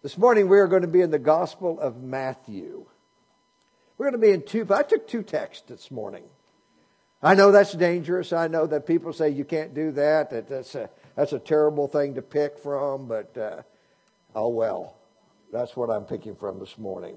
This morning we are going to be in the Gospel of Matthew. We're going to be in I took two texts this morning. I know that's dangerous. I know that people say you can't do that. That's a terrible thing to pick from, but oh well. That's what I'm picking from this morning.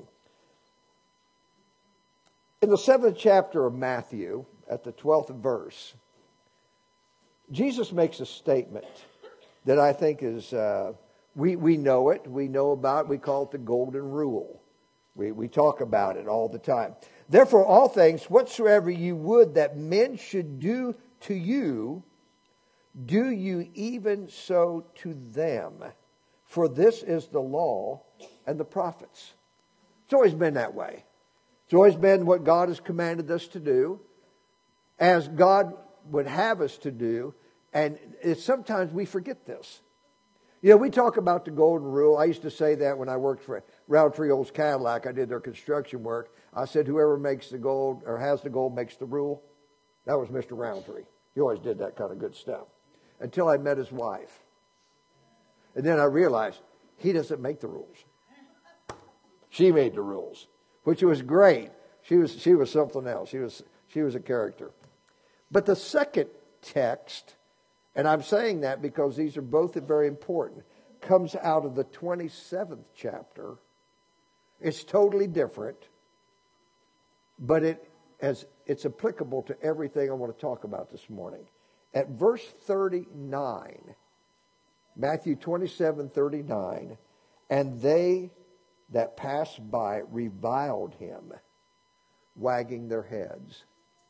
In the 7th chapter of Matthew, at the 12th verse, Jesus makes a statement that I think is, we know it, we know about it, we call it the golden rule. We talk about it all the time. Therefore, all things, whatsoever you would that men should do to you, do you even so to them. For this is the law and the prophets. It's always been that way. It's always been what God has commanded us to do, as God would have us to do, and sometimes we forget this. You know, we talk about the golden rule. I used to say that when I worked for Roundtree Olds Cadillac. I did their construction work. I said, whoever makes the gold or has the gold makes the rule. That was Mr. Roundtree. He always did that kind of good stuff. Until I met his wife. And then I realized he doesn't make the rules. She made the rules, which was great. She was something else. She was a character. But the second text, and I'm saying that because these are both very important, comes out of the 27th chapter. It's totally different, but it's applicable to everything I want to talk about this morning. At verse 39, Matthew 27:39, and they that passed by reviled him, wagging their heads.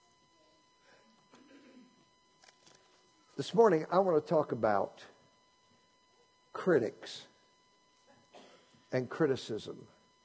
This morning, I want to talk about critics and criticism.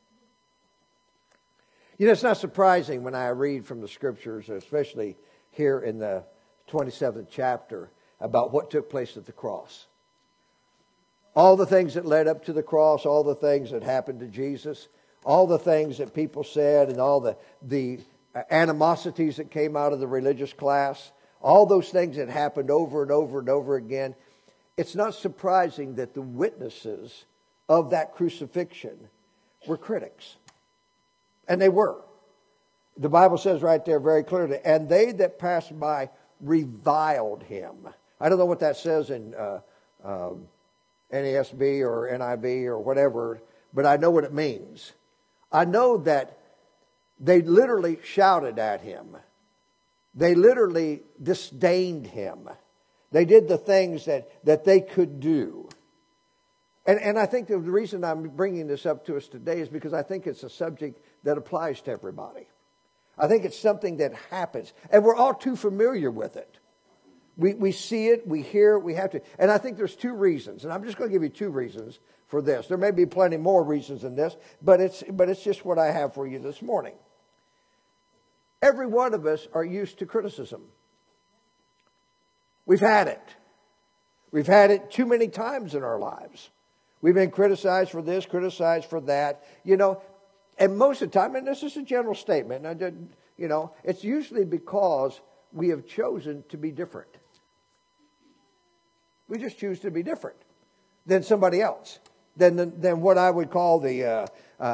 You know, it's not surprising when I read from the Scriptures, especially here in the 27th chapter, about what took place at the cross. All the things that led up to the cross, all the things that happened to Jesus, all the things that people said, and all the animosities that came out of the religious class, all those things that happened over and over and over again. It's not surprising that the witnesses of that crucifixion were critics. And they were. The Bible says right there very clearly, and they that passed by reviled him. I don't know what that says in NASB or NIV or whatever, but I know what it means. I know that they literally shouted at him. They literally disdained him. They did the things that they could do. And I think the reason I'm bringing this up to us today is because I think it's a subject that applies to everybody. I think it's something that happens. And we're all too familiar with it. We see it, we hear it, we have to. And I think there's two reasons. And I'm just going to give you two reasons for this. There may be plenty more reasons than this, but it's just what I have for you this morning. Every one of us are used to criticism. We've had it. We've had it too many times in our lives. We've been criticized for this, criticized for that. You know, and most of the time, and this is a general statement, it's usually because we have chosen to be different. We just choose to be different than somebody else, than what I would call the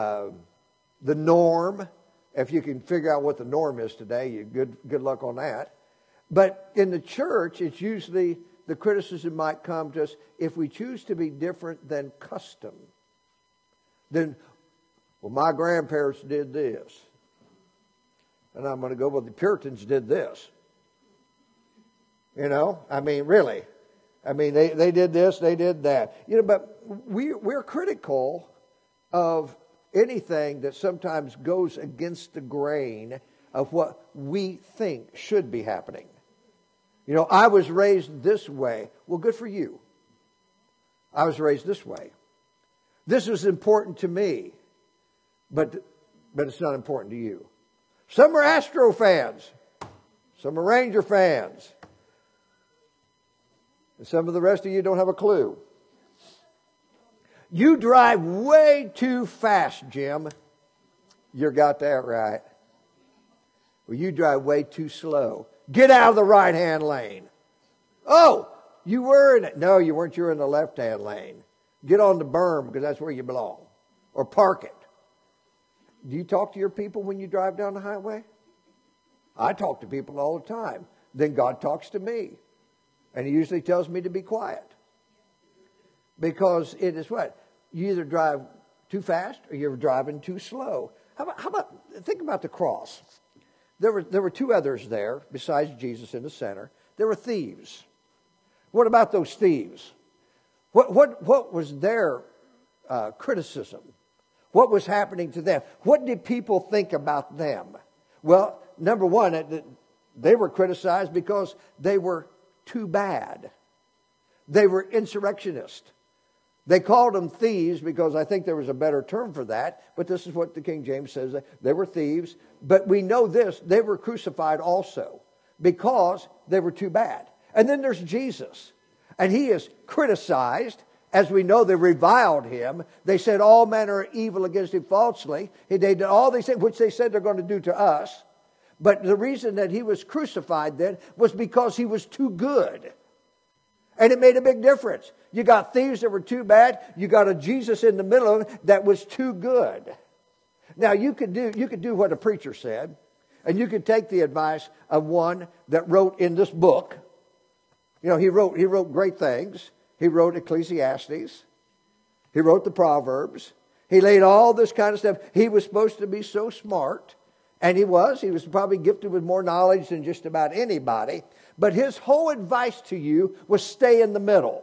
norm. If you can figure out what the norm is today, good luck on that. But in the church, it's usually the criticism might come to us if we choose to be different than custom. Then, well, my grandparents did this. And I'm going to go, well, the Puritans did this. You know, I mean, really. I mean, they did this, they did that. You know, but we're critical of anything that sometimes goes against the grain of what we think should be happening. You know, I was raised this way. Well, good for you. I was raised this way. This is important to me, but it's not important to you. Some are Astro fans. Some are Ranger fans. And some of the rest of you don't have a clue. You drive way too fast, Jim. You got that right. Well, you drive way too slow. Get out of the right-hand lane. Oh, you were in it. No, you weren't. You were in the left-hand lane. Get on the berm because that's where you belong. Or park it. Do you talk to your people when you drive down the highway? I talk to people all the time. Then God talks to me. And He usually tells me to be quiet. Because it is what? You either drive too fast or you're driving too slow. How about think about the cross. There were two others there besides Jesus in the center. There were thieves. What about those thieves? What was their criticism? What was happening to them? What did people think about them? Well, number one, they were criticized because they were too bad. They were insurrectionists. They called them thieves because I think there was a better term for that, but this is what the King James says. They were thieves, but we know this, they were crucified also because they were too bad. And then there's Jesus, and He is criticized. As we know, they reviled Him. They said all manner of evil against Him falsely. They did all they said, which they said they're going to do to us. But the reason that He was crucified then was because He was too good. And it made a big difference. You got thieves that were too bad. You got a Jesus in the middle of it that was too good. Now you could do what a preacher said, and you could take the advice of one that wrote in this book. You know, he wrote great things. He wrote Ecclesiastes. He wrote the Proverbs. He laid all this kind of stuff. He was supposed to be so smart, and he was. He was probably gifted with more knowledge than just about anybody. But his whole advice to you was stay in the middle.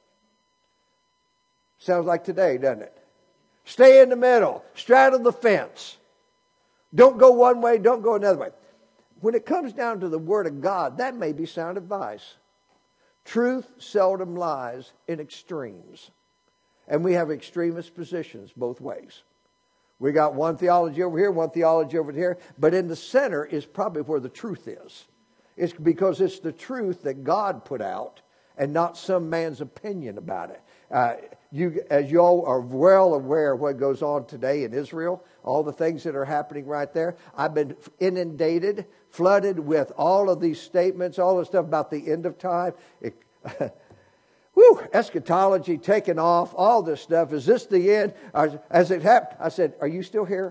Sounds like today, doesn't it? Stay in the middle. Straddle the fence. Don't go one way, don't go another way. When it comes down to the Word of God, that may be sound advice. Truth seldom lies in extremes. And we have extremist positions both ways. We got one theology over here, one theology over here. But in the center is probably where the truth is. It's because it's the truth that God put out and not some man's opinion about it. As you all are well aware of what goes on today in Israel, all the things that are happening right there. I've been inundated, flooded with all of these statements, all this stuff about the end of time. Eschatology taken off, all this stuff. Is this the end? As it happened, I said, are you still here?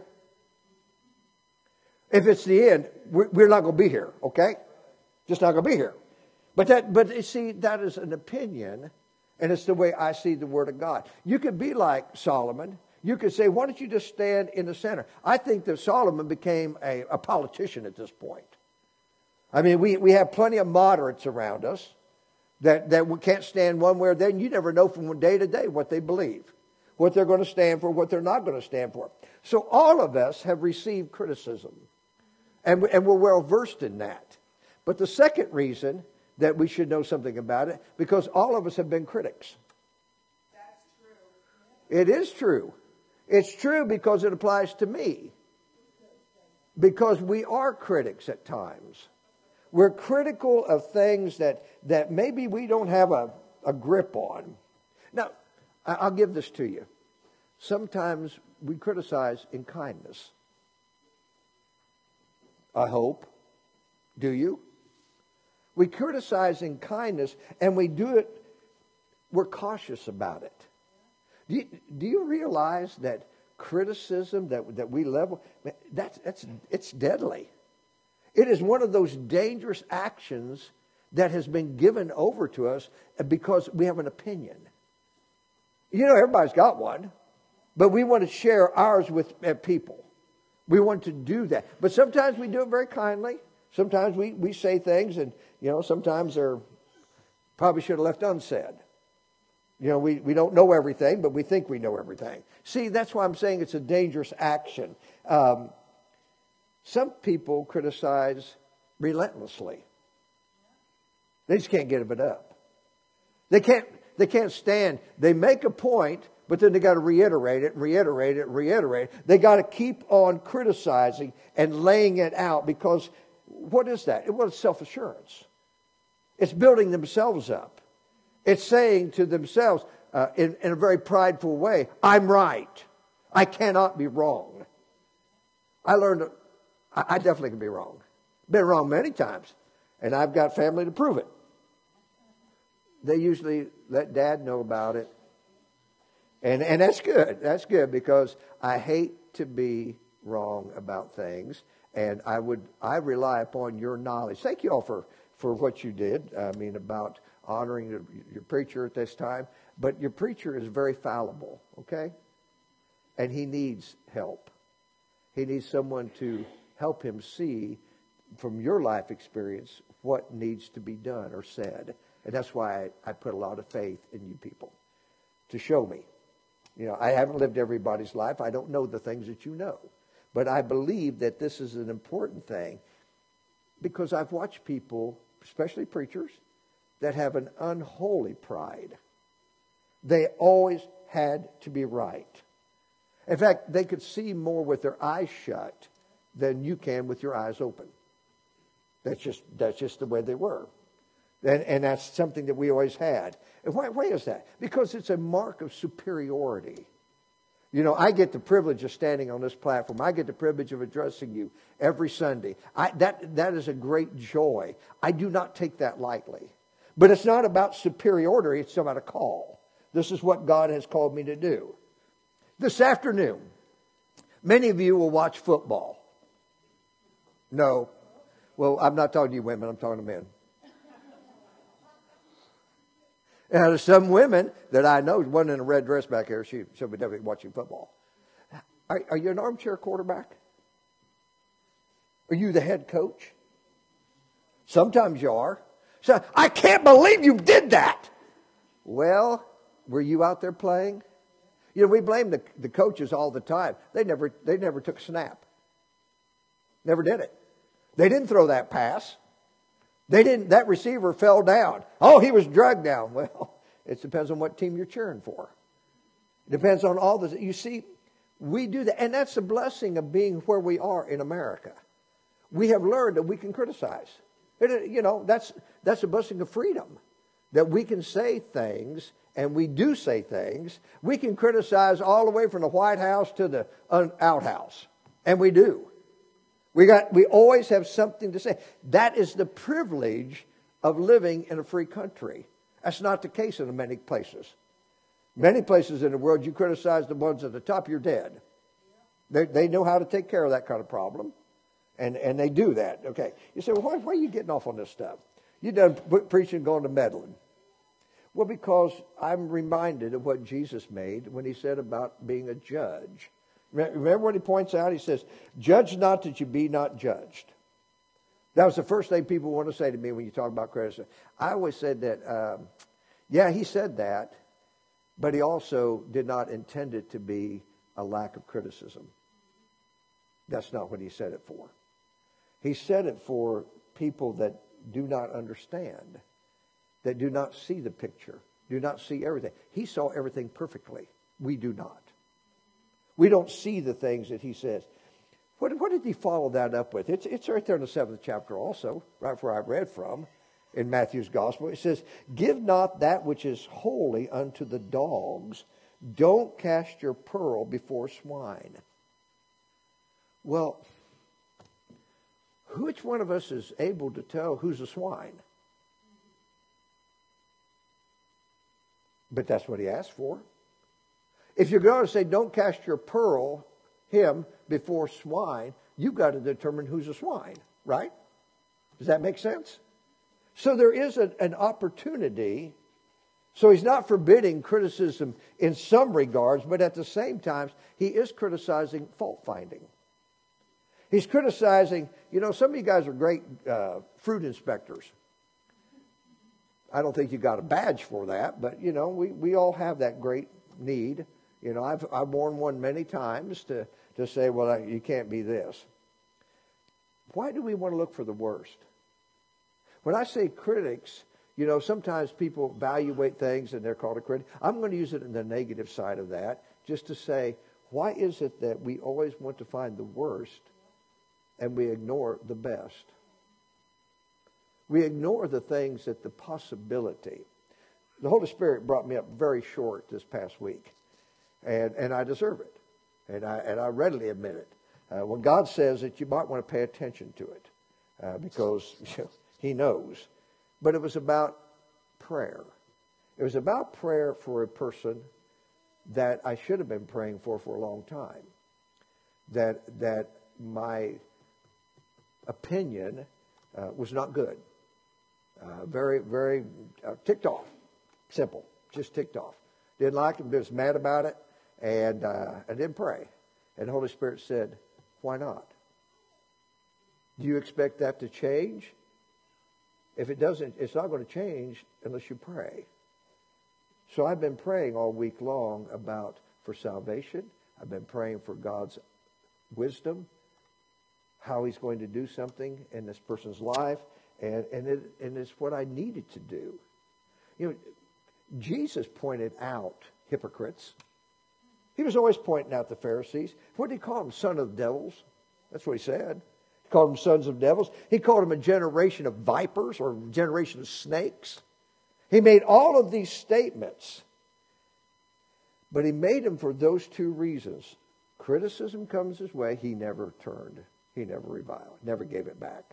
If it's the end, we're not going to be here, okay? Just not going to be here. But you see, that is an opinion, and it's the way I see the Word of God. You could be like Solomon. You could say, why don't you just stand in the center? I think that Solomon became a politician at this point. I mean, we have plenty of moderates around us that we can't stand one way or the other. You never know from day to day what they believe, what they're going to stand for, what they're not going to stand for. So all of us have received criticism, and we're well versed in that. But the second reason that we should know something about it, because all of us have been critics. That's true. It is true. It's true because it applies to me. Because we are critics at times. We're critical of things that maybe we don't have a grip on. Now, I'll give this to you. Sometimes we criticize in kindness. I hope. Do you? We criticize in kindness, and we do it, we're cautious about it. Do you realize that criticism that we level, it's deadly. It is one of those dangerous actions that has been given over to us because we have an opinion. You know, everybody's got one, but we want to share ours with people. We want to do that. But sometimes we do it very kindly. Sometimes we say things, and, you know, sometimes they're probably should have left unsaid. You know, we don't know everything, but we think we know everything. See, that's why I'm saying it's a dangerous action. Some people criticize relentlessly. They just can't get it up. They can't stand. They make a point, but then they got to reiterate it. They got to keep on criticizing and laying it out, because what is that? Well, it's self-assurance. It's building themselves up. It's saying to themselves in a very prideful way, I'm right. I cannot be wrong. I learned I definitely can be wrong. Been wrong many times. And I've got family to prove it. They usually let Dad know about it. And that's good. That's good because I hate to be wrong about things. And I rely upon your knowledge. Thank you all for what you did. I mean, about honoring your preacher at this time. But your preacher is very fallible, okay? And he needs help. He needs someone to help him see from your life experience what needs to be done or said. And that's why I put a lot of faith in you people to show me. You know, I haven't lived everybody's life. I don't know the things that you know. But I believe that this is an important thing because I've watched people, especially preachers, that have an unholy pride. They always had to be right. In fact, they could see more with their eyes shut than you can with your eyes open. That's just the way they were. And that's something that we always had. And why is that? Because it's a mark of superiority. You know, I get the privilege of standing on this platform. I get the privilege of addressing you every Sunday. That is a great joy. I do not take that lightly. But it's not about superiority. It's about a call. This is what God has called me to do. This afternoon, many of you will watch football. No. Well, I'm not talking to you women. I'm talking to men. And there's some women that I know, one in a red dress back here, she'll be definitely watching football. Are you an armchair quarterback? Are you the head coach? Sometimes you are. So, I can't believe you did that. Well, were you out there playing? You know, we blame the coaches all the time. They never took a snap. Never did it. They didn't throw that pass. That receiver fell down. Oh, he was drugged down. Well, it depends on what team you're cheering for. It depends on all this. You see, we do that. And that's the blessing of being where we are in America. We have learned that we can criticize. You know, that's a blessing of freedom. That we can say things, and we do say things. We can criticize all the way from the White House to the outhouse. And we do. We always have something to say. That is the privilege of living in a free country. That's not the case in many places. Many places in the world, you criticize the ones at the top, you're dead. They know how to take care of that kind of problem. And they do that. Okay. You say, well, why are you getting off on this stuff? You done preaching, going to meddling. Well, because I'm reminded of what Jesus made when he said about being a judge. Remember what he points out? He says, judge not that you be not judged. That was the first thing people want to say to me when you talk about criticism. I always said that, yeah, he said that, but he also did not intend it to be a lack of criticism. That's not what he said it for. He said it for people that do not understand, that do not see the picture, do not see everything. He saw everything perfectly. We do not. We don't see the things that he says. What did he follow that up with? It's right there in the 7th chapter also, right where I read from in Matthew's gospel. It says, give not that which is holy unto the dogs. Don't cast your pearl before swine. Well, which one of us is able to tell who's a swine? But that's what he asked for. If you're going to say, don't cast your pearl, him, before swine, you've got to determine who's a swine, right? Does that make sense? So there is an opportunity. So he's not forbidding criticism in some regards, but at the same time, he is criticizing fault finding. He's criticizing, you know, some of you guys are great fruit inspectors. I don't think you got a badge for that, but, you know, we all have that great need. You know, I've worn one many times to say, well, you can't be this. Why do we want to look for the worst? When I say critics, you know, sometimes people evaluate things and they're called a critic. I'm going to use it in the negative side of that, just to say, why is it that we always want to find the worst and we ignore the best? We ignore the things that the possibility. The Holy Spirit brought me up very short this past week. And I deserve it. And I readily admit it. When God says that, you might want to pay attention to it. Because he knows. But it was about prayer. It was about prayer for a person that I should have been praying for a long time. That my opinion was not good. Very, very ticked off. Simple. Just ticked off. Didn't like it, was mad about it, and I didn't pray. And the Holy Spirit said, why not? Do you expect that to change? If it doesn't, it's not going to change unless you pray. So I've been praying all week long for salvation. I've been praying for God's wisdom, how He's going to do something in this person's life, and it's what I needed to do. You know, Jesus pointed out hypocrites. He was always pointing out the Pharisees. What did He call them? Son of devils. That's what He said. He called them sons of devils. He called them a generation of vipers or a generation of snakes. He made all of these statements. But He made them for those two reasons. Criticism comes His way. He never turned. He never reviled. Never gave it back.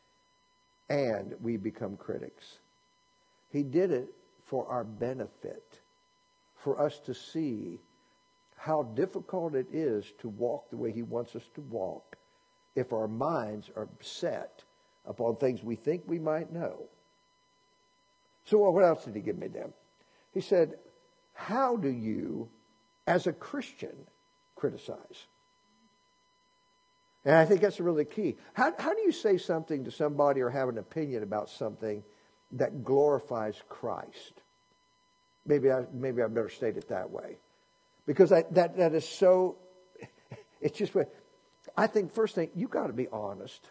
And we become critics. He did it for our benefit. For us to see how difficult it is to walk the way He wants us to walk if our minds are set upon things we think we might know. So what else did He give me then? He said, how do you, as a Christian, criticize? And I think that's really key. How do you say something to somebody or have an opinion about something that glorifies Christ? Maybe I better state it that way. Because that is so, it's just, I think first thing, you got to be honest.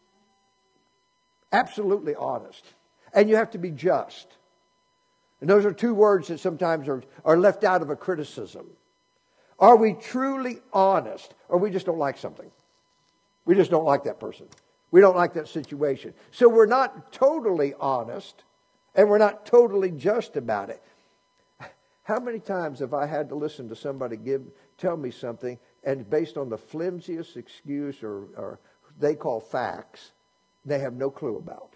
Absolutely honest. And you have to be just. And those are two words that sometimes are left out of a criticism. Are we truly honest, or we just don't like something? We just don't like that person. We don't like that situation. So we're not totally honest, and we're not totally just about it. How many times have I had to listen to somebody tell me something, and based on the flimsiest excuse or they call facts, they have no clue about?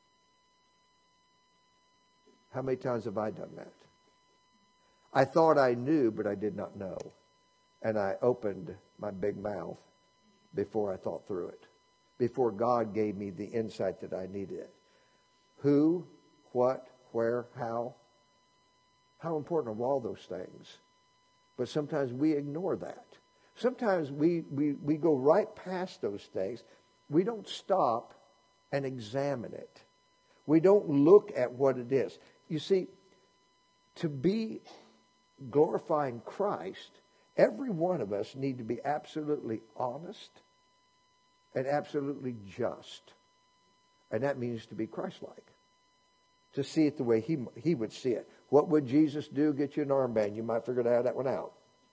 How many times have I done that? I thought I knew, but I did not know. And I opened my big mouth before I thought through it. Before God gave me the insight that I needed. Who, what, where, how. How important are all those things? But sometimes we ignore that. Sometimes we go right past those things. We don't stop and examine it. We don't look at what it is. You see, to be glorifying Christ, every one of us need to be absolutely honest and absolutely just. And that means to be Christ-like. To see it the way he would see it. What would Jesus do? Get you an armband. You might figure that one out.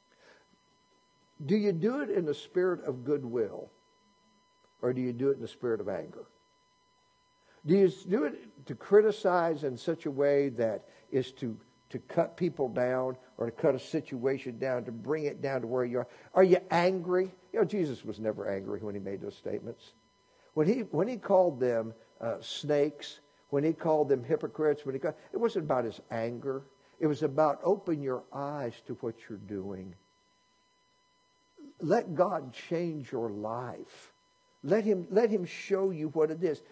Do you do it in the spirit of goodwill? Or do you do it in the spirit of anger? Do you do it to criticize in such a way that is to cut people down or to cut a situation down, to bring it down to where you are? Are you angry? You know, Jesus was never angry when He made those statements. When he called them snakes, when He called them hypocrites, it wasn't about His anger. It was about open your eyes to what you're doing. Let God change your life. Let Him show you what it is.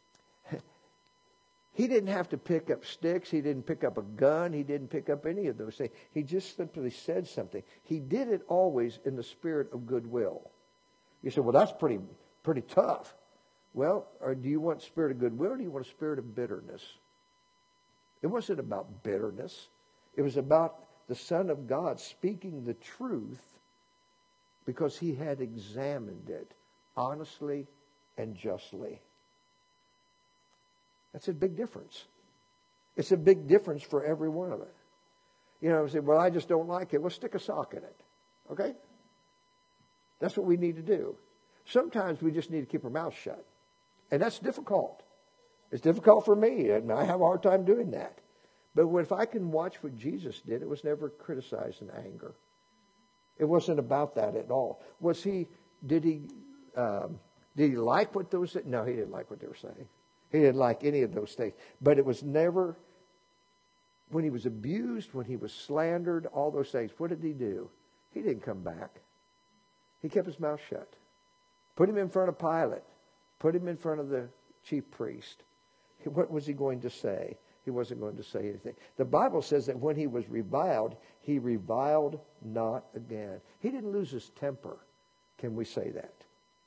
He didn't have to pick up sticks. He didn't pick up a gun. He didn't pick up any of those things. He just simply said something. He did it always in the spirit of goodwill. You say, well, that's pretty tough. Well, or do you want a spirit of goodwill, or do you want a spirit of bitterness? It wasn't about bitterness. It was about the Son of God speaking the truth because He had examined it honestly and justly. That's a big difference. It's a big difference for every one of it. You know, say, well, I just don't like it. Well, stick a sock in it. Okay? That's what we need to do. Sometimes we just need to keep our mouth shut. And that's difficult. It's difficult for me, and I have a hard time doing that. But if I can watch what Jesus did, it was never criticized in anger. It wasn't about that at all. Did he like what those? No, He didn't like what they were saying. He didn't like any of those things. But it was never when he was abused, when he was slandered, all those things, what did he do? He didn't come back. He kept his mouth shut. Put him in front of Pilate. Put him in front of the chief priest. What was he going to say? He wasn't going to say anything. The Bible says that when he was reviled, he reviled not again. He didn't lose his temper. Can we say that?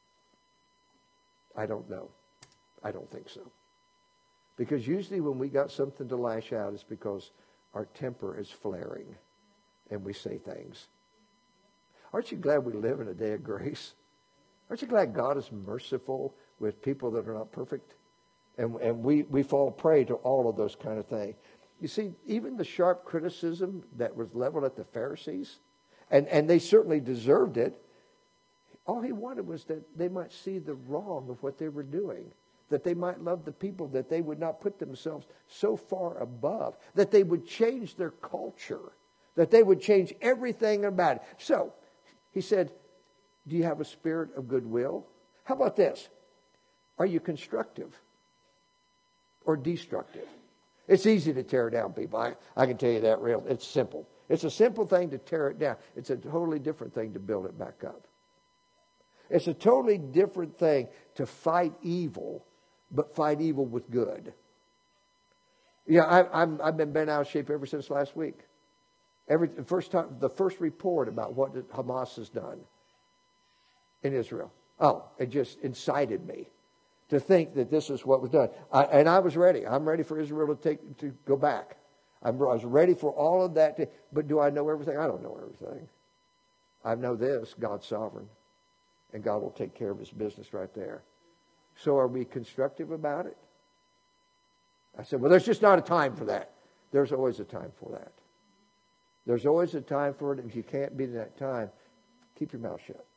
I don't know. I don't think so. Because usually when we got something to lash out, it's because our temper is flaring and we say things. Aren't you glad we live in a day of grace? Aren't you glad God is merciful with people that are not perfect? And we fall prey to all of those kind of things. You see, even the sharp criticism that was leveled at the Pharisees, and they certainly deserved it, all he wanted was that they might see the wrong of what they were doing, that they might love the people, that they would not put themselves so far above, that they would change their culture, that they would change everything about it. So, he said, do you have a spirit of goodwill? How about this? Are you constructive or destructive? It's easy to tear down people. I can tell you that real. It's simple. It's a simple thing to tear it down. It's a totally different thing to build it back up. It's a totally different thing to fight evil, but fight evil with good. Yeah, I've been bent out of shape ever since last week. The first report about what Hamas has done in Israel. Oh, it just incited me to think that this is what was done. And I was ready. I'm ready for Israel to go back. I was ready for all of that. But do I know everything? I don't know everything. I know this: God's sovereign. And God will take care of his business right there. So are we constructive about it? I said, well, there's just not a time for that. There's always a time for that. There's always a time for it. If you can't be in that time, keep your mouth shut.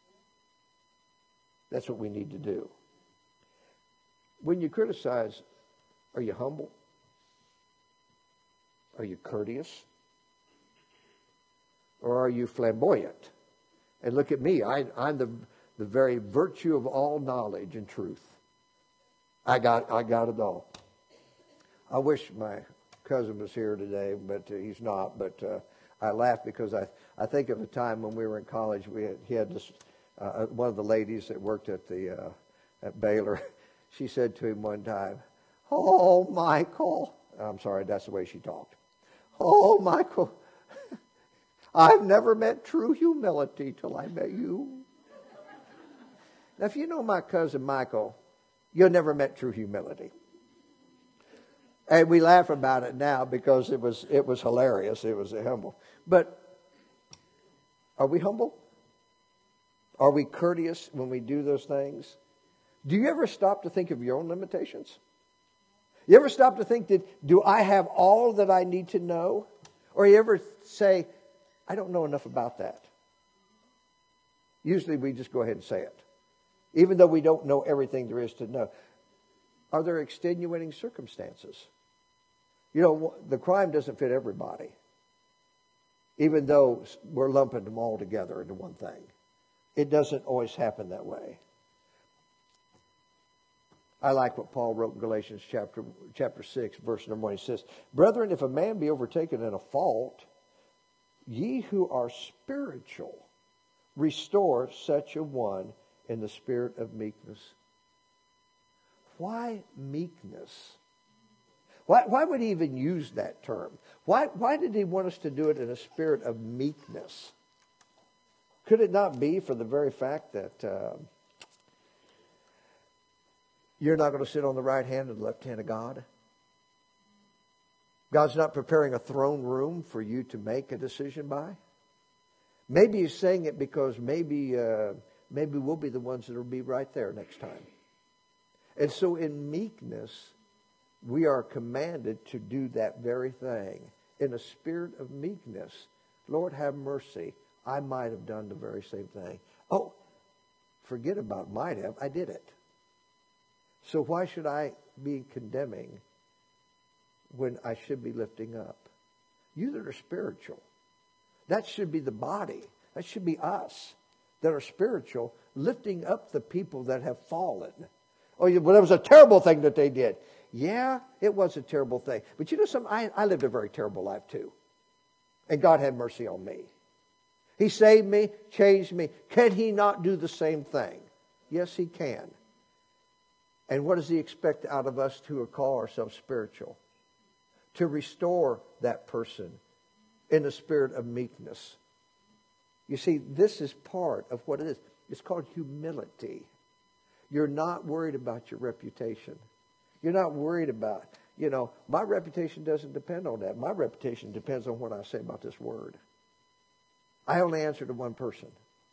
That's what we need to do. When you criticize, are you humble? Are you courteous? Or are you flamboyant? And look at me. I'm the very virtue of all knowledge and truth. I got it all. I wish my cousin was here today, but he's not. But I laugh because I think of a time when we were in college. He had this one of the ladies that worked at Baylor. She said to him one time, "Oh, Michael," I'm sorry, that's the way she talked. "Oh, Michael, I've never met true humility till I met you." Now, if you know my cousin Michael, you'll never met true humility. And we laugh about it now because it was hilarious. It was humble. But are we humble? Are we courteous when we do those things? Do you ever stop to think of your own limitations? You ever stop to think that, do I have all that I need to know? Or you ever say, I don't know enough about that? Usually we just go ahead and say it, even though we don't know everything there is to know. Are there extenuating circumstances? You know, the crime doesn't fit everybody, even though we're lumping them all together into one thing. It doesn't always happen that way. I like what Paul wrote in Galatians chapter 6, verse number 1. He says, "Brethren, if a man be overtaken in a fault, ye who are spiritual, restore such a one in the spirit of meekness." Why meekness? Why would he even use that term? Why did he want us to do it in a spirit of meekness? Could it not be for the very fact that you're not going to sit on the right hand and the left hand of God? God's not preparing a throne room for you to make a decision by? Maybe he's saying it because maybe we'll be the ones that will be right there next time. And so in meekness, we are commanded to do that very thing. In a spirit of meekness, Lord, have mercy. I might have done the very same thing. Oh, forget about might have. I did it. So why should I be condemning when I should be lifting up? You that are spiritual, that should be the body. That should be us that are spiritual, lifting up the people that have fallen. Oh, well, that was a terrible thing that they did. Yeah, it was a terrible thing. But you know something? I lived a very terrible life too. And God had mercy on me. He saved me, changed me. Can He not do the same thing? Yes, He can. And what does He expect out of us who call ourselves spiritual? To restore that person in a spirit of meekness. You see, this is part of what it is. It's called humility. You're not worried about your reputation. You're not worried about, my reputation doesn't depend on that. My reputation depends on what I say about this word. I only answer to one person.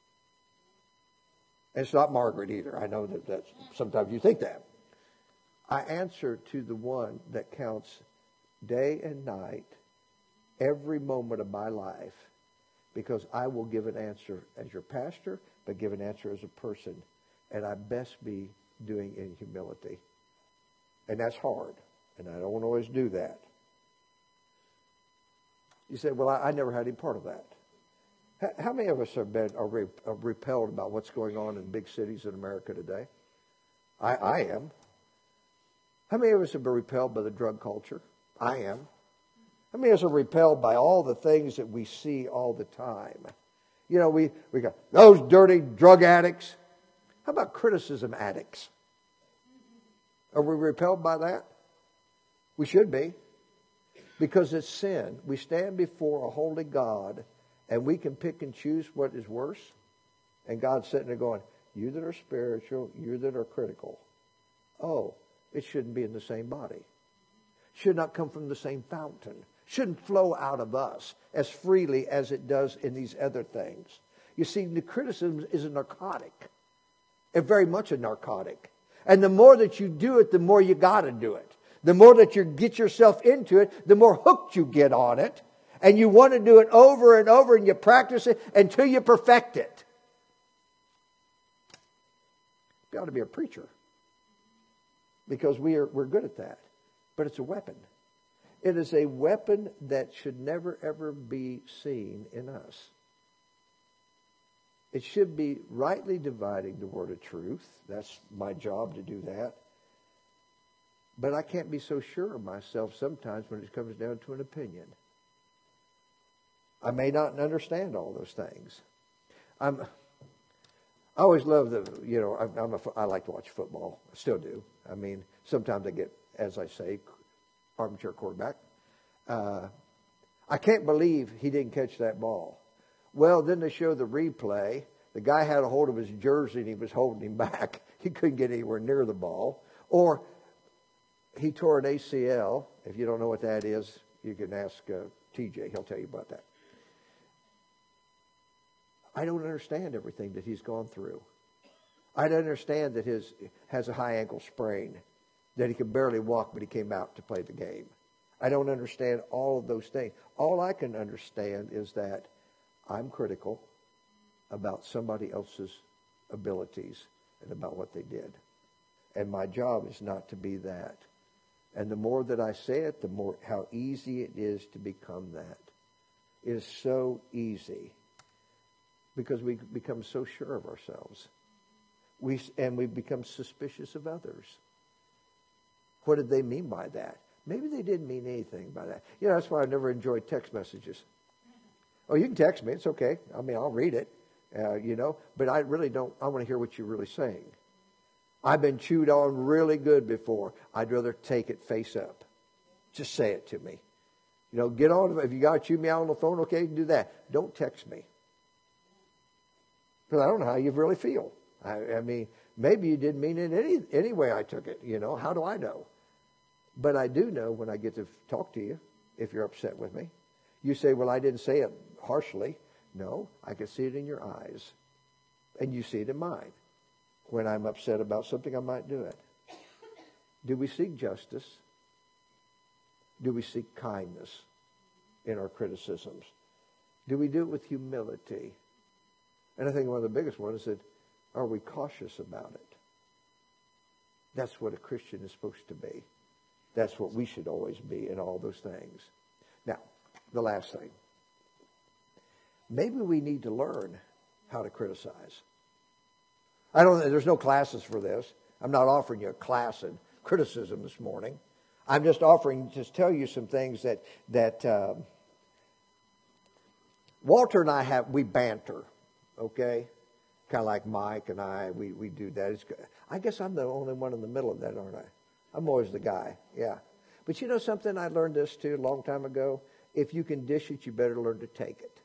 And it's not Margaret either. I know that sometimes you think that. I answer to the one that counts day and night, every moment of my life, because I will give an answer as your pastor, but give an answer as a person. And I best be doing in humility. And that's hard. And I don't always do that. You say, well, I never had any part of that. How many of us are repelled about what's going on in big cities in America today? I am. How many of us have been repelled by the drug culture? I am. How many of us are repelled by all the things that we see all the time? We got those dirty drug addicts. How about criticism addicts? Are we repelled by that? We should be. Because it's sin. We stand before a holy God and we can pick and choose what is worse. And God's sitting there going, you that are spiritual, you that are critical. Oh, it shouldn't be in the same body. Should not come from the same fountain. Shouldn't flow out of us as freely as it does in these other things. You see, the criticism is a narcotic. It's very much a narcotic. And the more that you do it, the more you got to do it. The more that you get yourself into it, the more hooked you get on it. And you want to do it over and over, and you practice it until you perfect it. You ought to be a preacher. Because we're good at that. But it's a weapon. It is a weapon that should never, ever be seen in us. It should be rightly dividing the word of truth. That's my job to do that. But I can't be so sure of myself sometimes when it comes down to an opinion. I may not understand all those things. I always love I like to watch football. I still do. I mean, sometimes I get, as I say, armchair quarterback. I can't believe he didn't catch that ball. Well, then they show the replay. The guy had a hold of his jersey and he was holding him back. He couldn't get anywhere near the ball. Or he tore an ACL. If you don't know what that is, you can ask TJ. He'll tell you about that. I don't understand everything that he's gone through. I don't understand that he has a high ankle sprain, that he could barely walk, but he came out to play the game. I don't understand all of those things. All I can understand is that I'm critical about somebody else's abilities and about what they did. And my job is not to be that. And the more that I say it, the more how easy it is to become that. It is so easy because we become so sure of ourselves. We become suspicious of others. What did they mean by that? Maybe they didn't mean anything by that. That's why I never enjoyed text messages. Oh, you can text me. It's okay. I mean, I'll read it, but I really don't. I want to hear what you're really saying. I've been chewed on really good before. I'd rather take it face up. Just say it to me. Get on. If you got to chew me out on the phone, okay, you can do that. Don't text me. Because I don't know how you really feel. I mean, maybe you didn't mean it any way I took it. How do I know? But I do know when I get to talk to you, if you're upset with me. You say, well, I didn't say it harshly. No, I can see it in your eyes. And you see it in mine. When I'm upset about something, I might do it. Do we seek justice? Do we seek kindness in our criticisms? Do we do it with humility? And I think one of the biggest ones is that, are we cautious about it? That's what a Christian is supposed to be. That's what we should always be in all those things. Now, the last thing. Maybe we need to learn how to criticize. There's no classes for this. I'm not offering you a class in criticism this morning. I'm just offering to tell you some things that Walter and I we banter, okay? Kind of like Mike and I, we do that. I guess I'm the only one in the middle of that, aren't I? I'm always the guy, yeah. But you know something? I learned this too a long time ago. If you can dish it, you better learn to take it.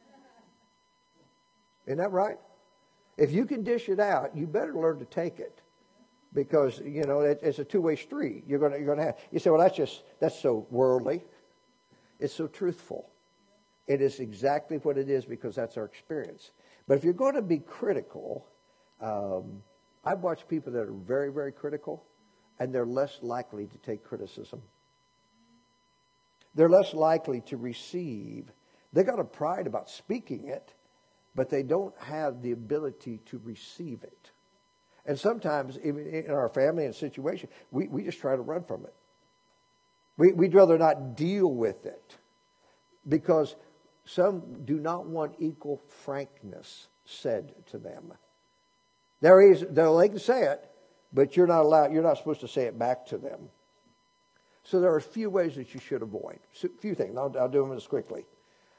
Isn't that right? If you can dish it out, you better learn to take it. Because, you know, it's a two-way street. You're going to have. You say, well, that's so worldly. It's so truthful. It is exactly what it is because that's our experience. But if you're going to be critical, I've watched people that are very, very critical, and they're less likely to take criticism. They're less likely to receive. They got a pride about speaking it, but they don't have the ability to receive it. And sometimes, even in our family and situation, we just try to run from it. We'd rather not deal with it because some do not want equal frankness said to them. They can say it, but you're not supposed to say it back to them. So there are a few ways that you should avoid. A few things. I'll do them as quickly.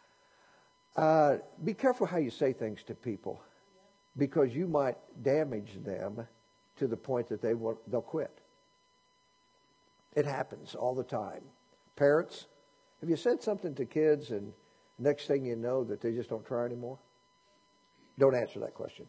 Be careful how you say things to people, because you might damage them to the point that they'll quit. It happens all the time. Parents, have you said something to kids and next thing you know that they just don't try anymore? Don't answer that question.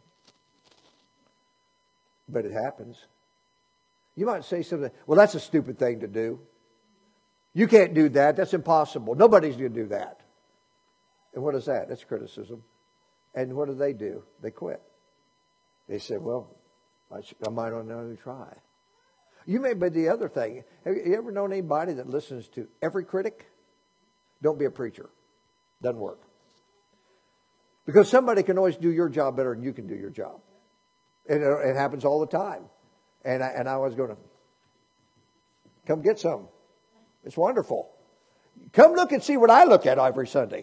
But it happens. You might say something, well, that's a stupid thing to do. You can't do that. That's impossible. Nobody's going to do that. And what is that? That's criticism. And what do? They quit. They say, well, I might not know to try. You may be the other thing. Have you ever known anybody that listens to every critic? Don't be a preacher. Doesn't work. Because somebody can always do your job better than you can do your job. And it happens all the time. And I was going to come get some. It's wonderful. Come look and see what I look at every Sunday.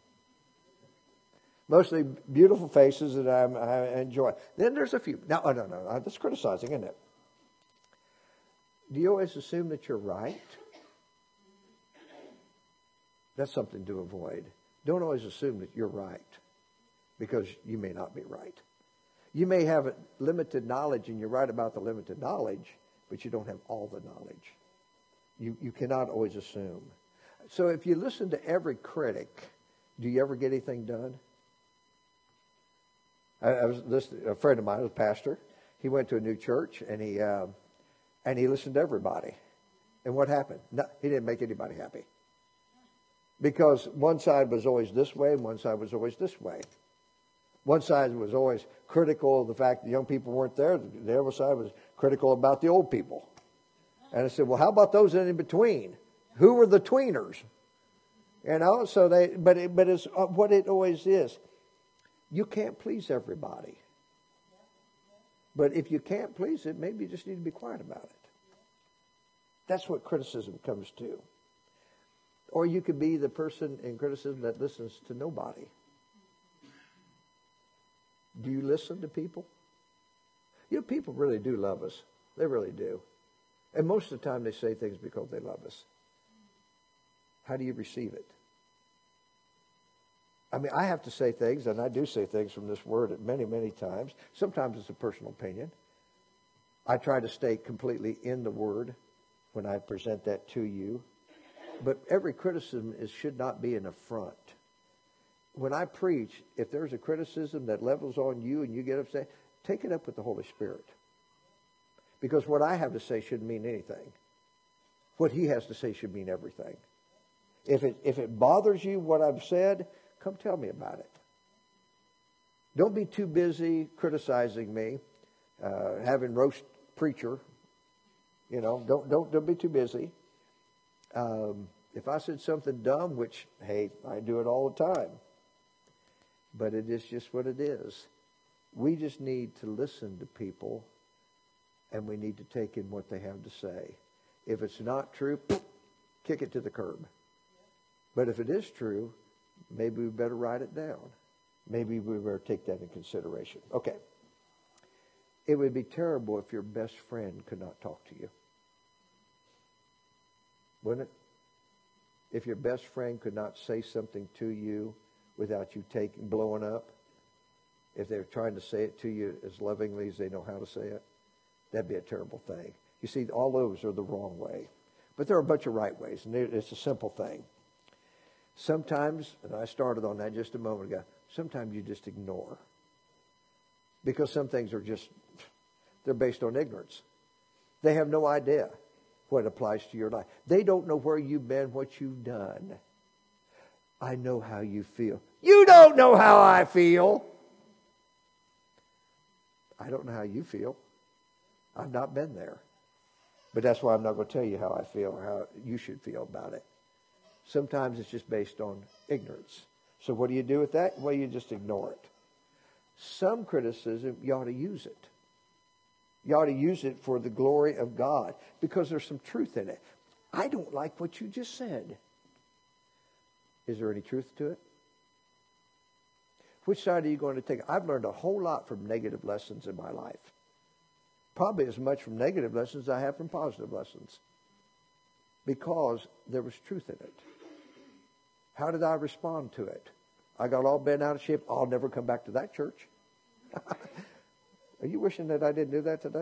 Mostly beautiful faces that I enjoy. Then there's a few. No, that's criticizing, isn't it? Do you always assume that you're right? That's something to avoid. Don't always assume that you're right, because you may not be right. You may have limited knowledge, and you're right about the limited knowledge, but you don't have all the knowledge. You cannot always assume. So if you listen to every critic, do you ever get anything done? I was listening. A friend of mine was a pastor. He went to a new church, and he listened to everybody. And what happened? No, he didn't make anybody happy. Because one side was always this way, and one side was always this way. One side was always critical of the fact that young people weren't there. The other side was critical about the old people. And I said, well, how about those in between? Who were the tweeners? You know, so but it's what it always is. You can't please everybody. But if you can't please it, maybe you just need to be quiet about it. That's what criticism comes to. Or you could be the person in criticism that listens to nobody. Do you listen to people? You know, people really do love us. They really do. And most of the time they say things because they love us. How do you receive it? I mean, I have to say things, and I do say things from this word many, many times. Sometimes it's a personal opinion. I try to stay completely in the word when I present that to you. But every criticism should not be an affront. When I preach, if there's a criticism that levels on you and you get upset, take it up with the Holy Spirit. Because what I have to say shouldn't mean anything. What he has to say should mean everything. If it bothers you what I've said, come tell me about it. Don't be too busy criticizing me, having roast preacher. You know, don't be too busy. If I said something dumb, which, hey, I do it all the time, but it is just what it is. We just need to listen to people, and we need to take in what they have to say. If it's not true, kick it to the curb. But if it is true, maybe we better write it down. Maybe we better take that in consideration. Okay. It would be terrible if your best friend could not talk to you. Wouldn't it? If your best friend could not say something to you without you blowing up, if they're trying to say it to you as lovingly as they know how to say it, that'd be a terrible thing. You see, all those are the wrong way. But there are a bunch of right ways, and it's a simple thing. Sometimes, and I started on that just a moment ago, sometimes you just ignore. Because some things are just, they're based on ignorance. They have no idea what applies to your life. They don't know where you've been, what you've done. I know how you feel. You don't know how I feel. I don't know how you feel. I've not been there. But that's why I'm not going to tell you how I feel or how you should feel about it. Sometimes it's just based on ignorance. So what do you do with that? Well, you just ignore it. Some criticism, you ought to use it. You ought to use it for the glory of God because there's some truth in it. I don't like what you just said. Is there any truth to it? Which side are you going to take? I've learned a whole lot from negative lessons in my life. Probably as much from negative lessons as I have from positive lessons. Because there was truth in it. How did I respond to it? I got all bent out of shape. I'll never come back to that church. Are you wishing that I didn't do that today?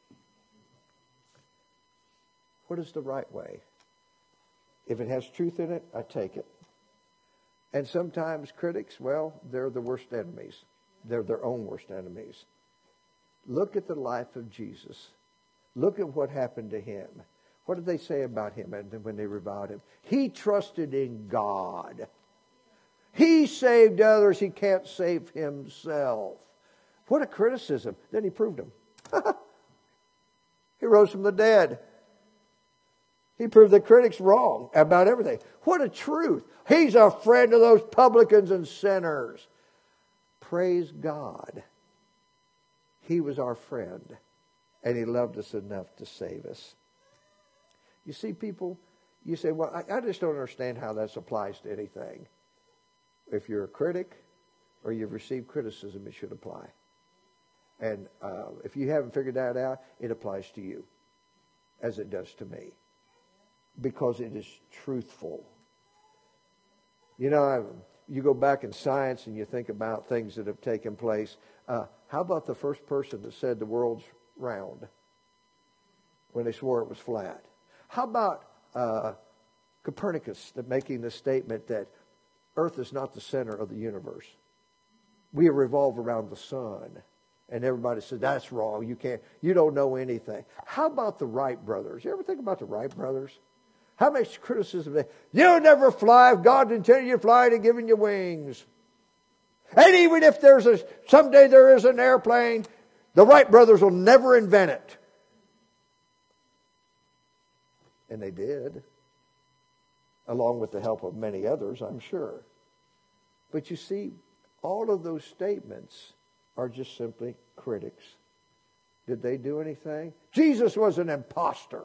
What is the right way? If it has truth in it, I take it. And sometimes critics, well, they're the worst enemies. They're their own worst enemies. Look at the life of Jesus. Look at what happened to him. What did they say about him when they reviled him? He trusted in God. He saved others. He can't save himself. What a criticism. Then he proved him. He rose from the dead. He proved the critics wrong about everything. What a truth. He's a friend of those publicans and sinners. Praise God. He was our friend. And he loved us enough to save us. You see, people, you say, well, I just don't understand how this applies to anything. If you're a critic or you've received criticism, it should apply. And if you haven't figured that out, it applies to you as it does to me. Because it is truthful. You know, you go back in science and you think about things that have taken place. How about the first person that said the world's round when they swore it was flat? How about Copernicus making the statement that Earth is not the center of the universe? We revolve around the sun. And everybody said, that's wrong. You don't know anything. How about the Wright brothers? You ever think about the Wright brothers? How much criticism they, you'll never fly if God intended you to fly and given you wings. And even if someday there is an airplane, the Wright brothers will never invent it. And they did. Along with the help of many others, I'm sure. But you see, all of those statements are just simply critics. Did they do anything? Jesus was an imposter.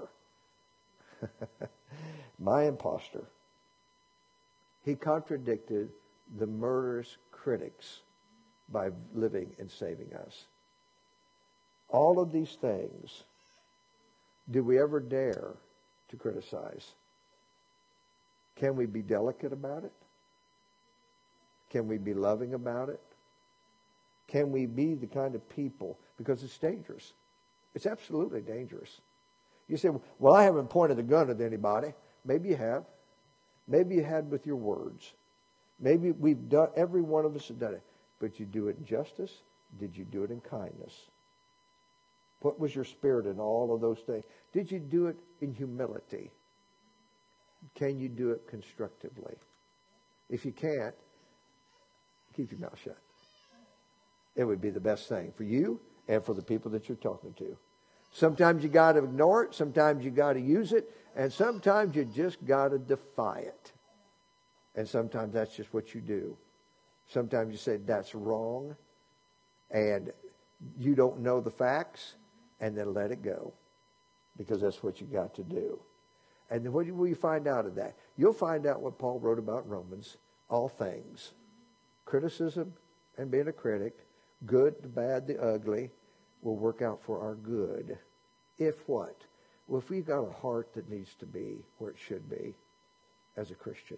My imposter. He contradicted the murderous critics by living and saving us. All of these things, do we ever dare to criticize? Can we be delicate about it? Can we be loving about it? Can we be the kind of people, because it's dangerous. It's absolutely dangerous. You say, well, I haven't pointed a gun at anybody. Maybe you have. Maybe you had with your words. Maybe we've done, every one of us have done it. But you do it in justice? Did you do it in kindness? What was your spirit in all of those things? Did you do it in humility? Can you do it constructively? If you can't, keep your mouth shut. It would be the best thing for you and for the people that you're talking to. Sometimes you got to ignore it. Sometimes you got to use it. And sometimes you just got to defy it. And sometimes that's just what you do. Sometimes you say, that's wrong. And you don't know the facts. And then let it go. Because that's what you got to do. And then what will you find out of that? You'll find out what Paul wrote about in Romans. All things. Criticism and being a critic. Good, the bad, the ugly will work out for our good. If what? well, if we've got a heart that needs to be where it should be as a Christian.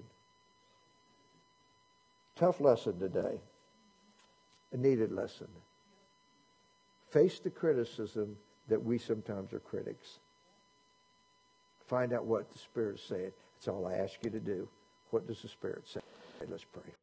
Tough lesson today. A needed lesson. Face the criticism that we sometimes are critics. Find out what the Spirit's saying. That's all I ask you to do. What does the Spirit say? Let's pray.